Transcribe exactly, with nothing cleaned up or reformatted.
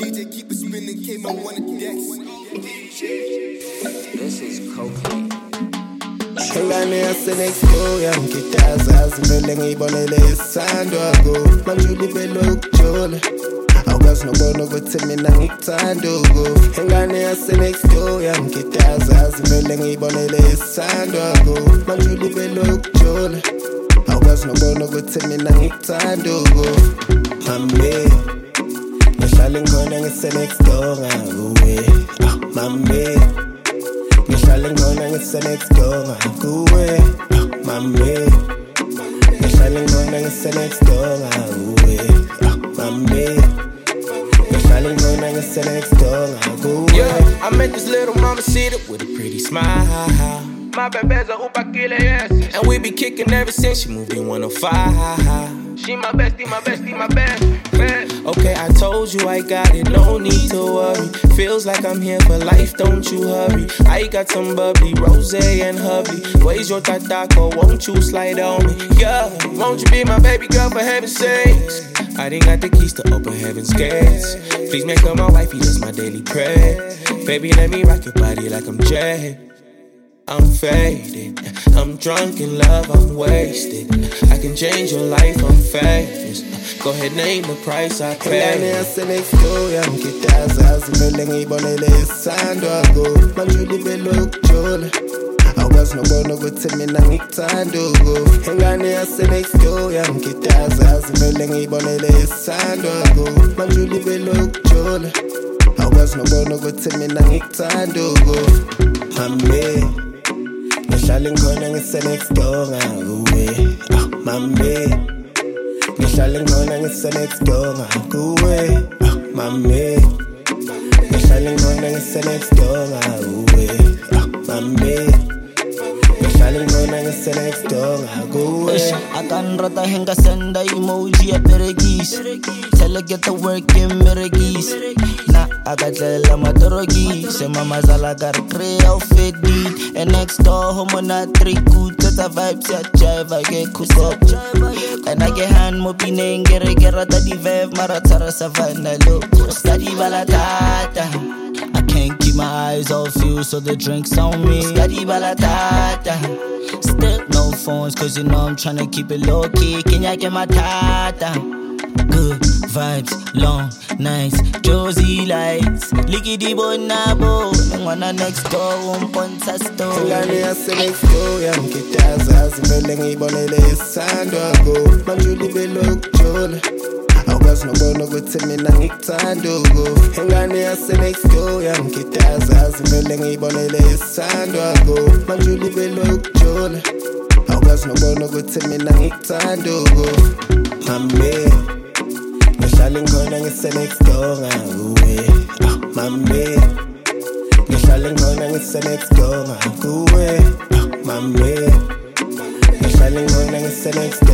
D J keep it spinning, came on one of the decks. This is cocaine. Engane yasenexpo yangitaza zivele ngiyibonele isando ako manjuli belokujula awukwazi nobona ukuthi mina ngikuthanda uku engane yasenexpo yangitaza zivele ngiyibonele isando ako manjuli belokujula awukwazi nobona ukuthi mina ngikuthanda uku mami ngihlala ngkhona ngisenexpo ngakuwe ah mami ngihlala ngona ngise-next door ngakuwe mami ngihlala ngona ngise-next door ngakuwe mami ngihlala ngona ngise-next door ngakuwe. Yeah, I met this little mama cedar with a pretty smile. My baby's a upakile, yes. And we be kicking ever since she moved in one oh five. She my bestie, my bestie, my best, best. Okay, I told you I got it, no need to worry. Feels like I'm here for life, don't you hurry. I got some bubbly, rose and hubby. Where's your tatako, won't you slide on me? Yeah, won't you be my baby girl for heaven's sakes? I didn't got the keys to open heaven's gates. Please make her my wifey, that's my daily prayer. Baby, let me rock your body like I'm Jay. I'm faded, I'm drunk in love, I'm wasted. I can change your life, I'm famous. Go ahead, name the price I pay. Engane yasenexpo yangitaza zivele ngiyibonele isando ako manjuli belokujula awukwazi nobona ukuthi mina ngikuthanda uku engane yasenexpo yangitaza zivele ngiyibonele isando ako manjuli belokujula awukwazi nobona ukuthi mina ngikuthanda uku mami ngihlala ngkhona ngise-next door ngakuwe ah mami ngihlala ngkhona ngise-next door ngakuwe ah mami ngihlala ngkhona ngise-next door ngakuwe ah mami ngihlala ngkhona ngise-next door ngakuwe. Akanrata henga senda emoji ya peregis. Tell her get the work in meregis. Na akatlela matorogi. Se mama zala gar three outfit beat. And next door homo na three good. Teta vibes ya jive I get kusop. And I get hand mo pinengere gera tadi vev maratara savana lo. Study balatata. I can't keep my eyes off you, so the drink's on me. Study balatata. Still no phones, cause you know I'm tryna keep it low key. Can ya get my tata? Good vibes, long nights, Josie lights. Licky bonabo, nangwana next door, one ponta store. Engane yasenexpo yangitaza zivele ngiyibonele isando ako manjuli belokujula awukwazi nobona ukuthi mina ngikuthanda uku engane yasenexpo yangitaza zivele ngiyibonele isando ako manjuli belokujula awukwazi nobona ukuthi mina ngikuthanda uku mami ngihlala ngkhona ngise-next door ngakuwe ah mami ngihlala ngkhona ngise-next door ngakuwe ah mami ngihlala ngkhona ngise-next